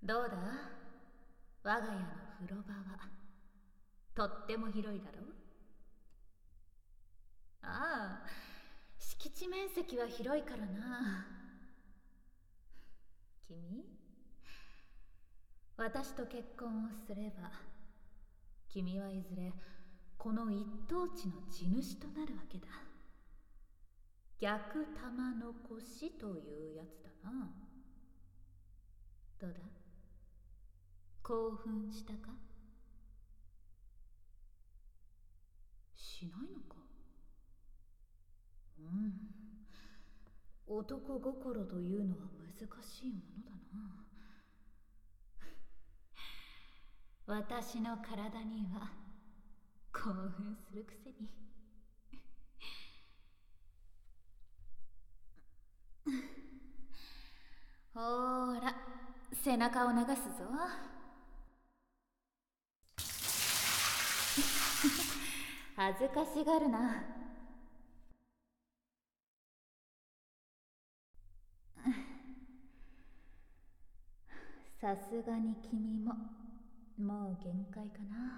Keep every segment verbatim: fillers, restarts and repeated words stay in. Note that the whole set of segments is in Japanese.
どうだ、我が家の風呂場はとっても広いだろう。ああ、敷地面積は広いからな。君、私と結婚をすれば君はいずれこの一等地の地主となるわけだ。逆玉残しというやつだな。どうだ、興奮したか？しないのか？うん、男心というのは難しいものだな。私の体には興奮するくせに。ほーら、背中を流すぞ。恥ずかしがるな。さすがに君ももう限界かな。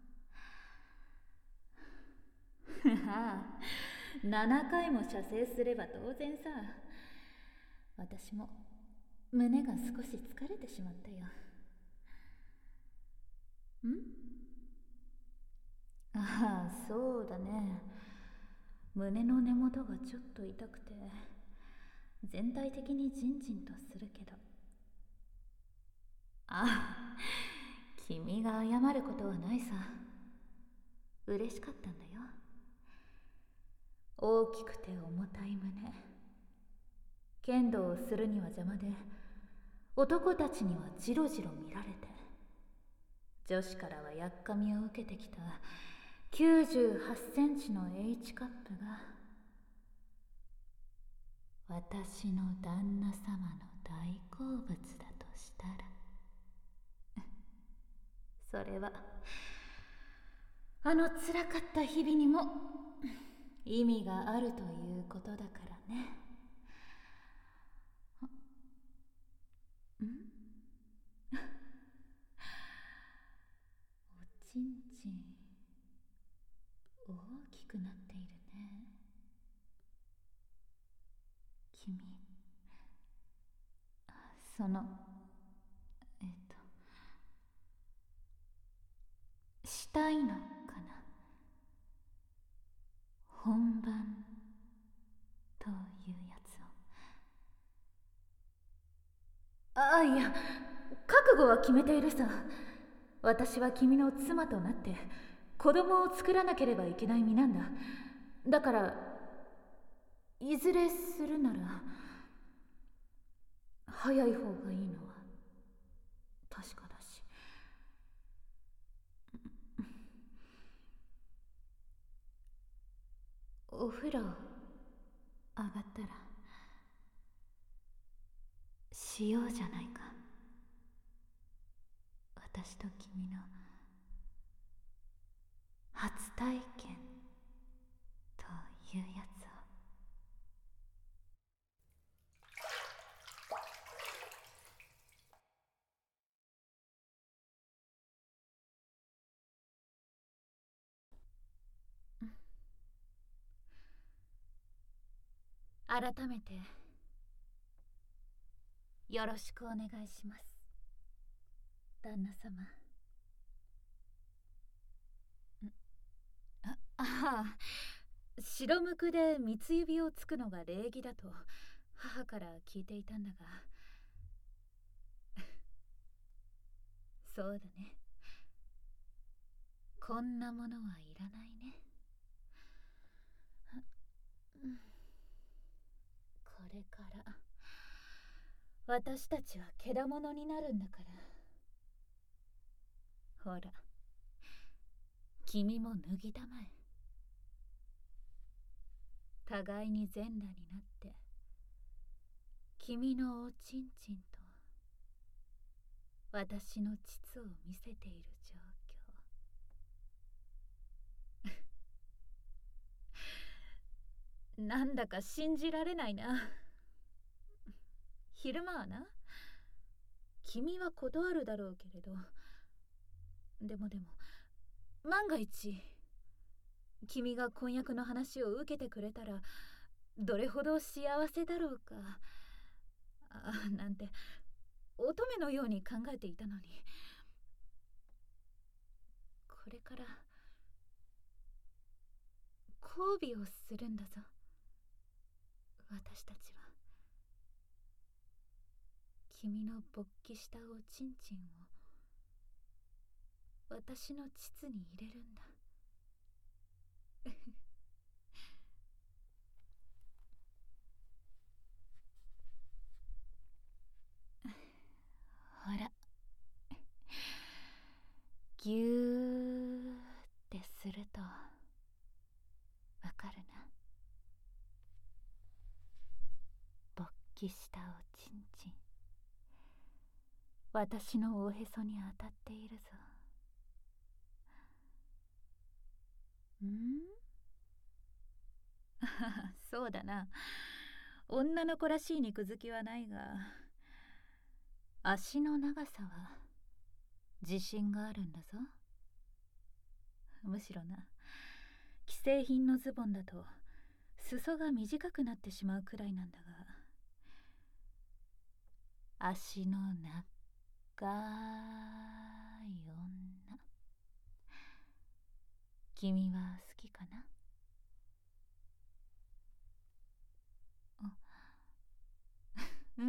ああ、ななかいも射精すれば当然さ。私も胸が少し疲れてしまったよ。ん？ああ、そうだね。胸の根元がちょっと痛くて、全体的にジンジンとするけど。ああ、君が謝ることはないさ。嬉しかったんだよ。大きくて重たい胸、剣道をするには邪魔で、男たちにはジロジロ見られて、女子からはやっかみを受けてきたきゅうじゅうはちセンチの H カップが私の旦那様の大好物だとしたらそれはあのつらかった日々にも意味があるということだからね。ん？おちんちん大きくなっているね。君、そのえっとしたいのかな、本番というやつを。ああ、いや、覚悟は決めているさ。私は君の妻となって子供を作らなければいけない身なんだ。だからいずれするなら早い方がいいのは確かだし。お風呂上がったらしようじゃないか、私と君の初体験というやつを。改めてよろしくお願いします、旦那様。あああ、白むくで三つ指をつくのが礼儀だと母から聞いていたんだがそうだね、こんなものはいらないね。これから私たちはけだものになるんだから。ほら、君も脱ぎたまえ。互いに全裸になって君のおちんちんと私の膣を見せている状況。なんだか信じられないな。昼間はな、 君は断るだろうけれど、でもでも万が一君が婚約の話を受けてくれたらどれほど幸せだろうか、あなんて乙女のように考えていたのに、これから交尾をするんだぞ私たちは。君の勃起したおちんちんを私の膣に入れるんだ。ほら、ぎゅーってするとわかるな。勃起したおちんちん、私のおへそに当たっているぞ。んそうだな、女の子らしい肉付きはないが、足の長さは自信があるんだぞ。むしろな、既製品のズボンだと裾が短くなってしまうくらいなんだが、足の長い女、君は好きかな？うん、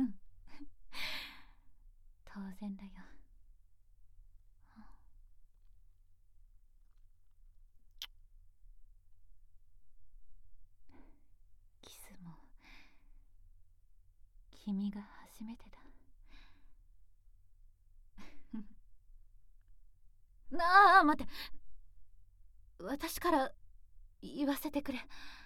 当然だよ。キスも君が初めてだ。なあ、待って、私から言わせてくれ。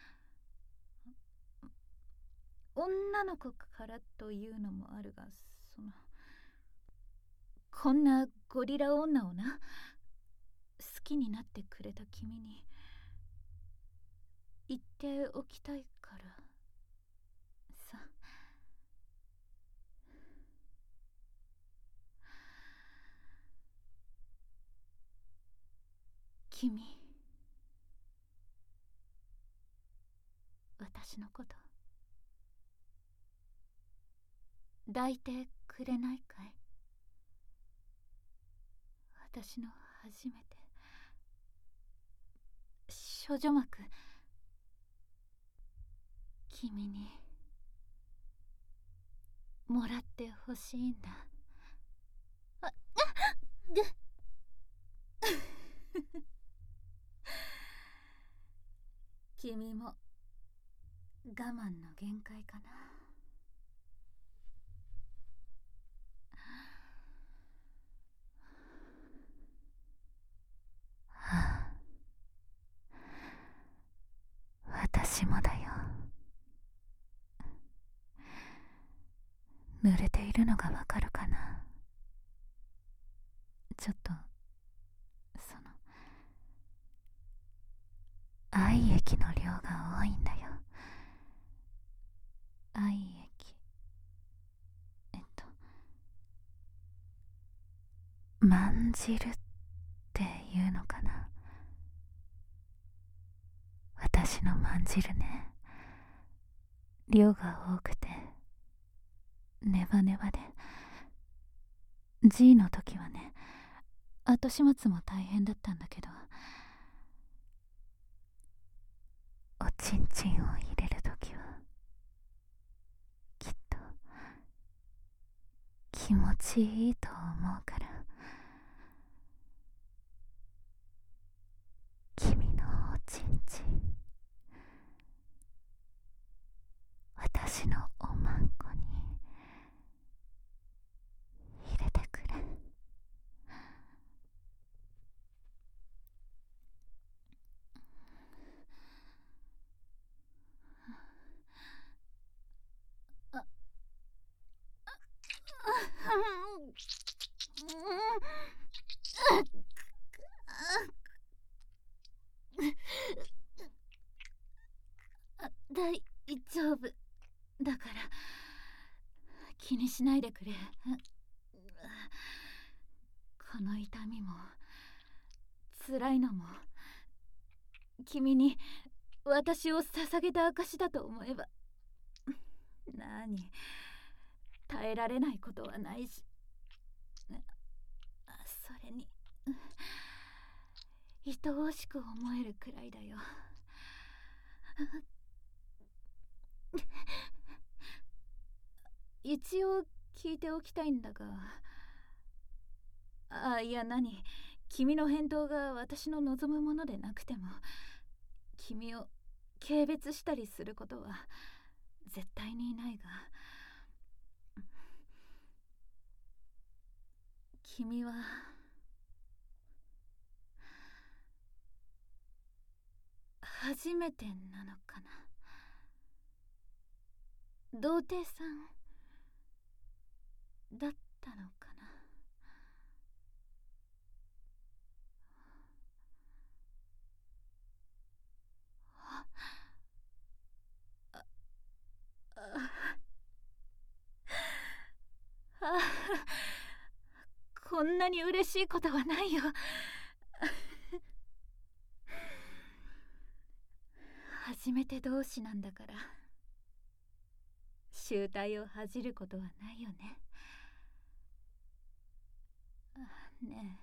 女の子からというのもあるが、そのこんなゴリラ女をな、好きになってくれた君に言っておきたいからさ。君、私のこと抱いてくれないかい？私の初めて少女膜、君にもらってほしいんだ。あっ君も我慢の限界かな。はあ、私もだよ。濡れているのがわかるかな。ちょっとその愛液の量が多いんだよ。愛液、えっとまんじるっていうのかな。私のまんじるね、量が多くてネバネバで、 G の時はね、後始末も大変だったんだけど、おちんちんを入れる時はきっと気持ちいいと思うから、君のおちんちん私のおまんこに入れてくれ。大丈夫だから気にしないでくれ。 この痛みも辛いのも君に私を捧げた証だと思えば、なに耐えられないことはないし、それに愛おしく思えるくらいだよ。一応聞いておきたいんだが、あ、いや何、君の返答が私の望むものでなくても、君を軽蔑したりすることは絶対にないが、君は初めてなのかな。童貞さんだったのかな。ああ、こんなに嬉しいことはないよ。初めて同士なんだから醜態を恥じることはないよね。あ、ね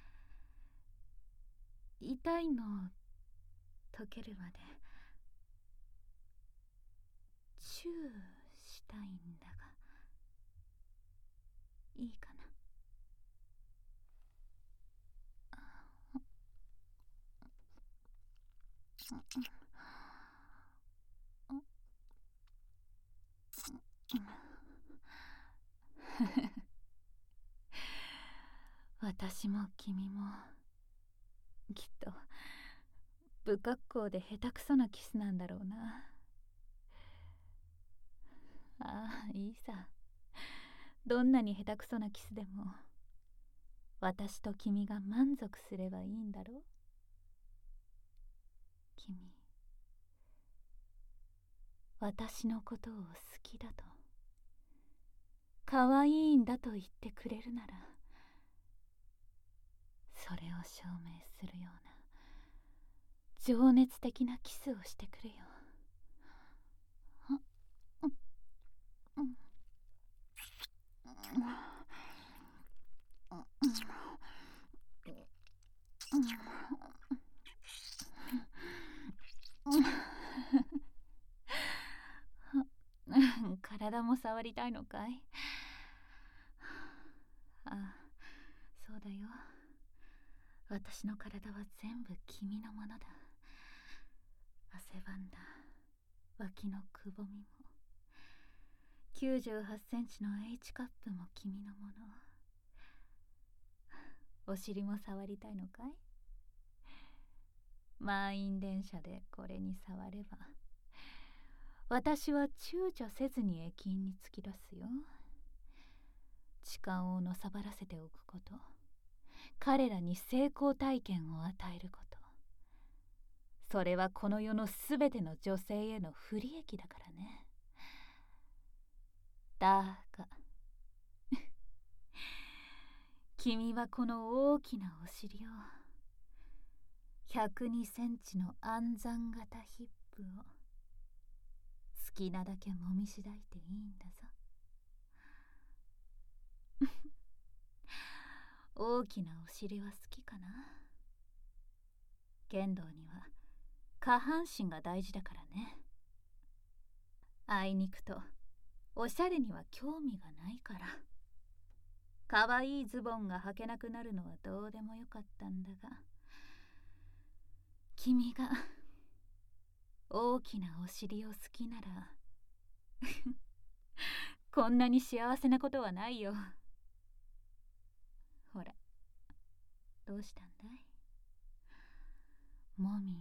え、痛いの溶けるまでチューしたいんだが、いいかな。私も君もきっと不格好で下手くそなキスなんだろうな。ああ、いいさ。どんなに下手くそなキスでも私と君が満足すればいいんだろ。君、私のことを好きだと、可愛いんだと言ってくれるなら、それを証明するような情熱的なキスをしてくれよ。体も触りたいのかい？ああ、そうだよ。私の体は全部君のものだ。汗ばんだ脇のくぼみも、きゅうじゅうはちセンチの H カップも君のもの。お尻も触りたいのかい？満員電車でこれに触れば私は躊躇せずに駅員に突き出すよ。痴漢をのさばらせておくこと、彼らに成功体験を与えること、それはこの世のすべての女性への不利益だからね。だが君はこの大きなお尻を、ひゃくにセンチの暗算型ヒップを好きなだけもみしだいていいんだぞ。大きなお尻は好きかな。剣道には下半身が大事だからね。あいにくとおしゃれには興味がないから。かわいいズボンが履けなくなるのはどうでもよかったんだが、君が大きなお尻を好きならこんなに幸せなことはないよ。ほら、どうしたんだい？もみも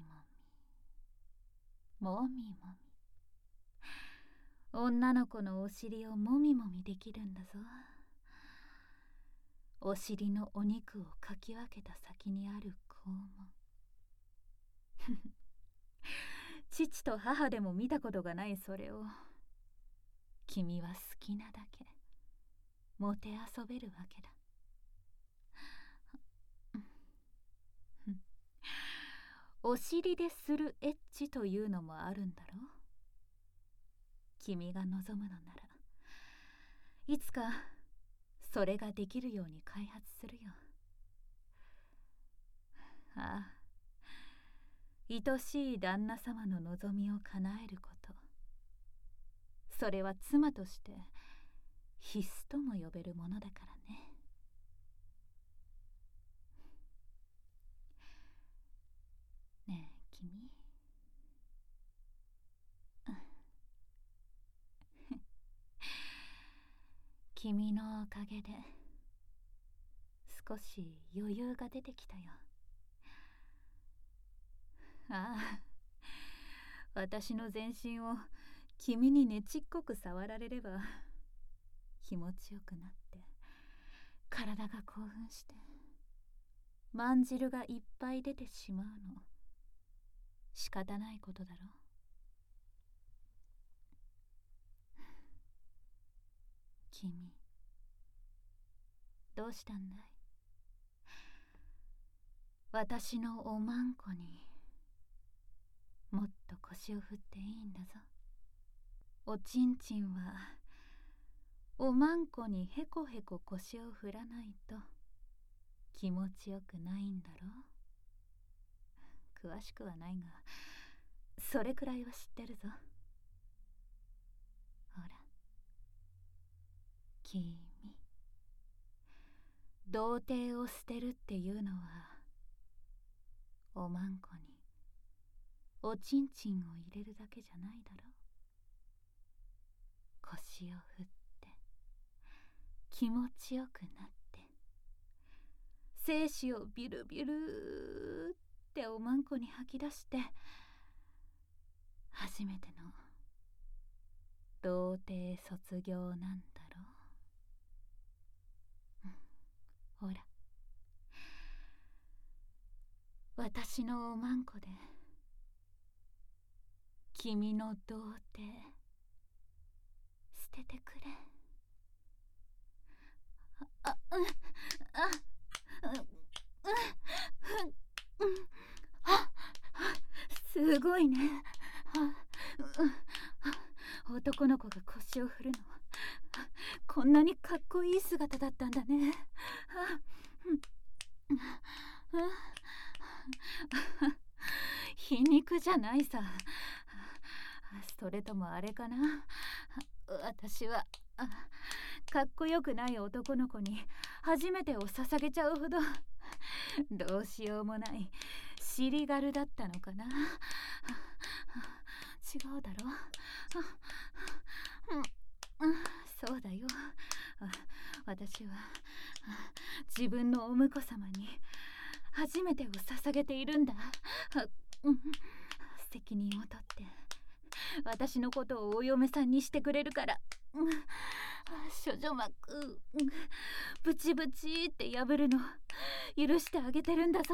みもみもみ、女の子のお尻をもみもみできるんだぞ。お尻のお肉をかき分けた先にある肛門。父と母でも見たことがないそれを君は好きなだけもてあそべるわけだ。 お尻でするエッチというのもあるんだろう。君が望むのならいつかそれができるように開発するよ。ああ、愛しい旦那様の望みを叶えること、それは妻として必須とも呼べるものだからね。ねえ君、君のおかげで少し余裕が出てきたよ。ああ、私の全身を君にねちっこく触られれば気持ちよくなって体が興奮してまん汁がいっぱい出てしまうの仕方ないことだろう。君、どうしたんだい？私のおまんこにもっと腰を振っていいんだぞ。おちんちんはおまんこにへこへこ腰を振らないと気持ちよくないんだろう。詳しくはないがそれくらいは知ってるぞ。ほら君、童貞を捨てるっていうのはおまんこにおちんちんを入れるだけじゃないだろう。腰を振って気持ちよくなって精子をビルビルっておまんこに吐き出して初めての童貞卒業なんだろう。うん、ほら私のおまんこで君の童貞捨ててくれ。あ、あ、うん、あ、うん、うん、あ、すごいね。あ、男の子が腰を振るのはこんなにかっこいい姿だったんだね。皮肉じゃないさ。それともあれかな、私はかっこよくない男の子に初めてを捧げちゃうほどどうしようもない尻軽だったのかな。違うだろう。そうだよ。私は自分のお婿様に初めてを捧げているんだ。責任を取って私のことをお嫁さんにしてくれるから、処女膜ブチブチって破るの許してあげてるんだぞ。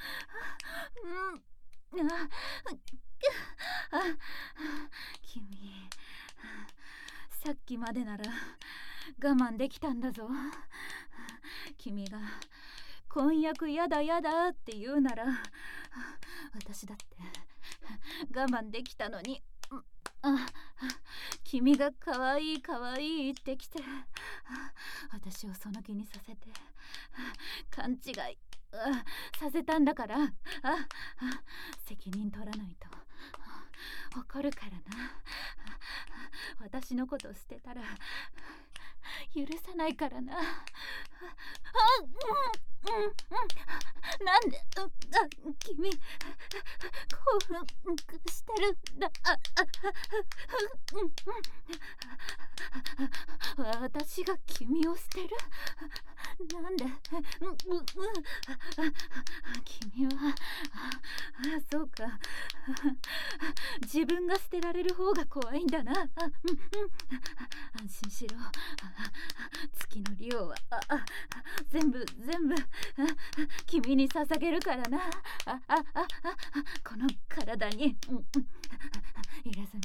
うん、ああ、君さっきまでなら我慢できたんだぞ。君が婚約やだやだって言うなら私だって我慢できたのに、あ、君がかわいいかわいいってきて私をその気にさせて勘違いさせたんだから、あ、責任取らないと怒るからな。私のこと捨てたら許さないからな。あ、うんうんうん、なんで、あ、君興奮してるんだ。あ、あ、私が君を捨てる？なんで？うんうん、君は、あ、そうか、自分が捨てられる方が怖いんだな。あ、うんうん、安心しろ。月の利用はああ全部全部君に捧げるからな。ああああ、この体に、うんうん、入れ墨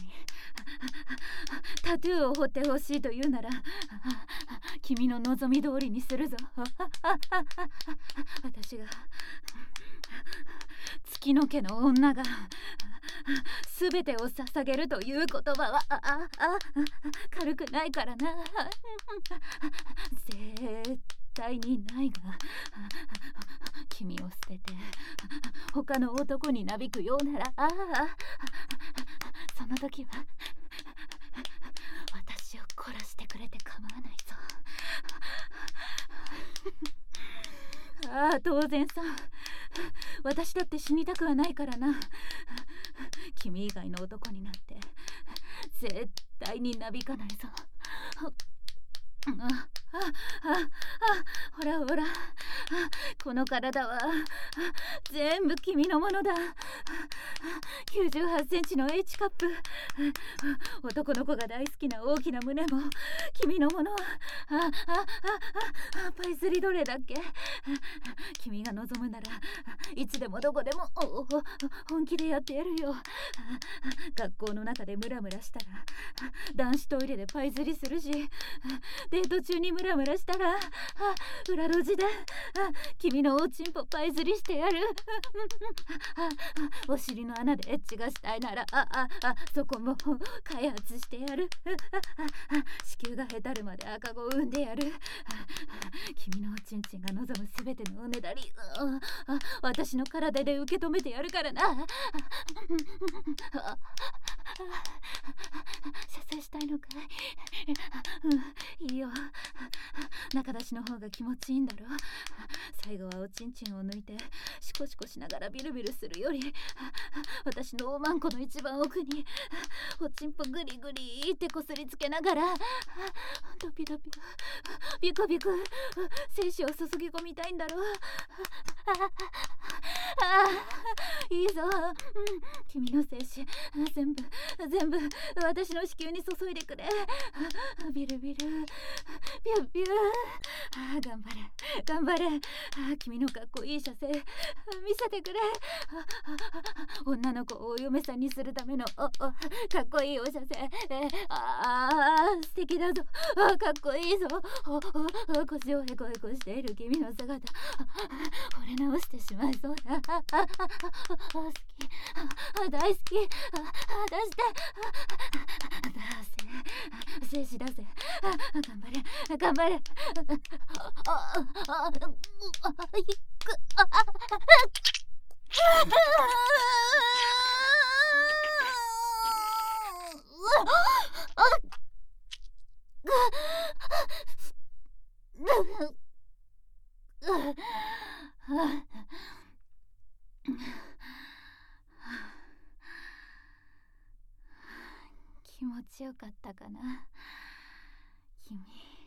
タトゥーを彫ってほしいというなら君の望み通りにするぞ。私が月月の家の女がすべてを捧げるという言葉はあああ軽くないからな。絶対にないが、君を捨てて他の男になびくようなら、ああその時は私を殺してくれて構わないぞ。ああ当然さ、私だって死にたくはないからな。君以外の男になって絶対になびかないぞ。ああああほらほら、この体は全部君のものだ。きゅうじゅうはちセンチの H カップ、男の子が大好きな大きな胸も君のもの。ああああパイズリどれだっけ。君が望むならいつでもどこでも本気でやってやるよ。学校の中でムラムラしたら男子トイレでパイズリするし、デート中にムラムラしたら裏路地で君のおちんぽパイズリしてやる。お尻の穴でエッチがしたいならあああそこも開発してやる。子宮がへたるまで赤子を産んでやる。君のおちんちんが望むすべてのおねだり、私の体で受け止めてやるからな。射精したいのかい。うん、いいよ。中出しの方が気持ちいいんだろ。最後はおちんちんを抜いてシコシコしながらビルビルするより、私のおまんこの一番奥におちんぽグリグリってこすりつけながらドピドピビクビク精子を注ぎ込みたいんだろ。ああいいぞ、うん、君の精子全部全部私の子宮に注いでくれ。ビルビルビュービュー、あ頑張れ頑張れ。あ君のかっこいい射精見せてくれ。女の子をお嫁さんにするためのおおかっこいいお射精、えああ素敵だぞ。あかっこいいぞ。おお腰をへこへこしている君の姿、惚れ直してしまいそうだ。あああ好き、あ大好き、あ出して出せ精子出せ。あ頑張れ頑張れ。ああああいくああ気持ちよかったかな君。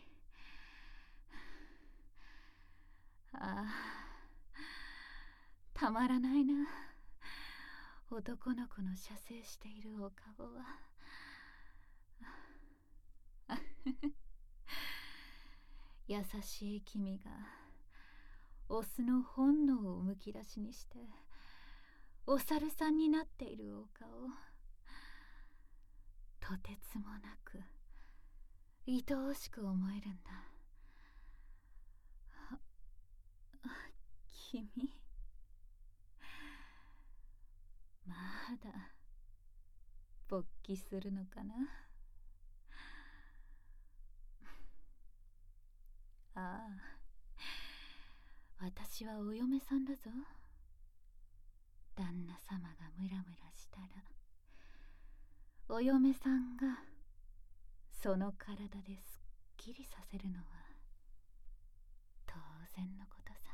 ああたまらないな、男の子の射精しているお顔は。優しい君がオスの本能をむき出しにしてお猿さんになっているお顔、とてつもなく愛おしく思えるんだ。君まだ勃起するのかな。ああ私はお嫁さんだぞ。旦那様がムラムラしたらお嫁さんがその体ですっきりさせるのは当然のことさ。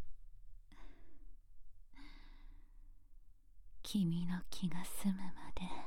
君の気が済むまで